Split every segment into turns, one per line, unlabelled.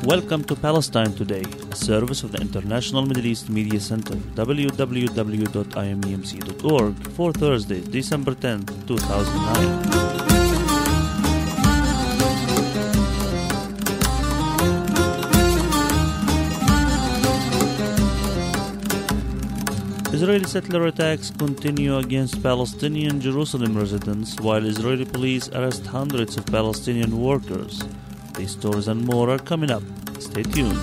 Welcome to Palestine Today, a service of the International Middle East Media Center, www.imemc.org, for Thursday, December 10, 2009. Israeli settler attacks continue against Palestinian Jerusalem residents, while Israeli police arrest hundreds of Palestinian workers. These stories and more are coming up. Stay tuned.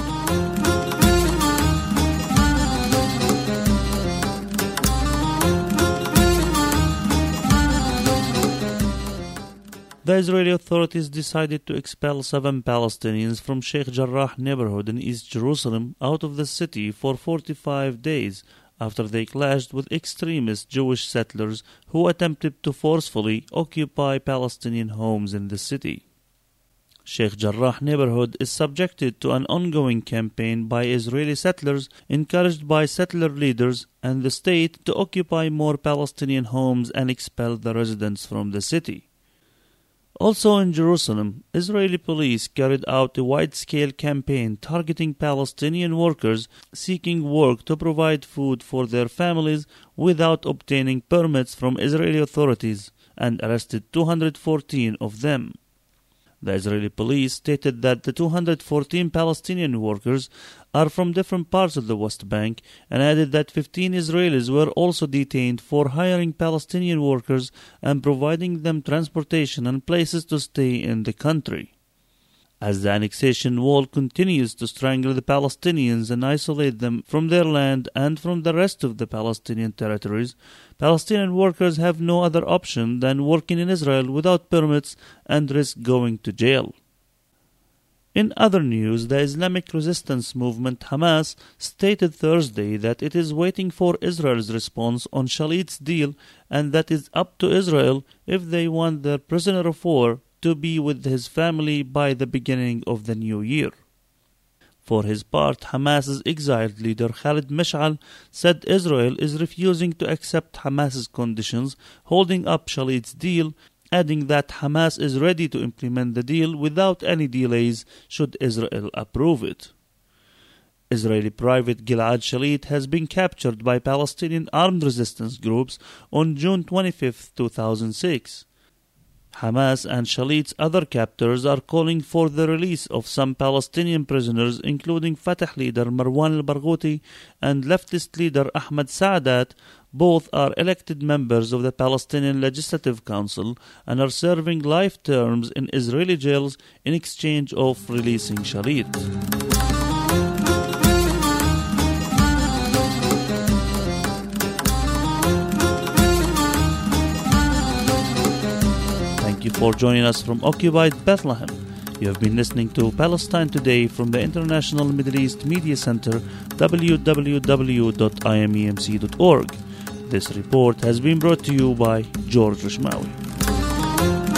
The Israeli authorities decided to expel 7 Palestinians from Sheikh Jarrah neighborhood in East Jerusalem out of the city for 45 days after they clashed with extremist Jewish settlers who attempted to forcefully occupy Palestinian homes in the city. Sheikh Jarrah neighborhood is subjected to an ongoing campaign by Israeli settlers encouraged by settler leaders and the state to occupy more Palestinian homes and expel the residents from the city. Also in Jerusalem, Israeli police carried out a wide-scale campaign targeting Palestinian workers seeking work to provide food for their families without obtaining permits from Israeli authorities and arrested 214 of them. The Israeli police stated that the 214 Palestinian workers are from different parts of the West Bank and added that 15 Israelis were also detained for hiring Palestinian workers and providing them transportation and places to stay in the country. As the annexation wall continues to strangle the Palestinians and isolate them from their land and from the rest of the Palestinian territories, Palestinian workers have no other option than working in Israel without permits and risk going to jail. In other news, the Islamic resistance movement Hamas stated Thursday that it is waiting for Israel's response on Shalit's deal and that it's up to Israel if they want their prisoner of war to be with his family by the beginning of the new year. For his part, Hamas's exiled leader Khalid Mash'al said Israel is refusing to accept Hamas's conditions, holding up Shalit's deal, adding that Hamas is ready to implement the deal without any delays should Israel approve it. Israeli private Gilad Shalit has been captured by Palestinian armed resistance groups on June 25, 2006. Hamas and Shalit's other captors are calling for the release of some Palestinian prisoners, including Fatah leader Marwan al-Barghouti and leftist leader Ahmad Saadat. Both are elected members of the Palestinian Legislative Council and are serving life terms in Israeli jails in exchange of releasing Shalit. Thank you for joining us from occupied Bethlehem. You have been listening to Palestine Today from the International Middle East Media Center, www.imemc.org. This report has been brought to you by George Rishmawi.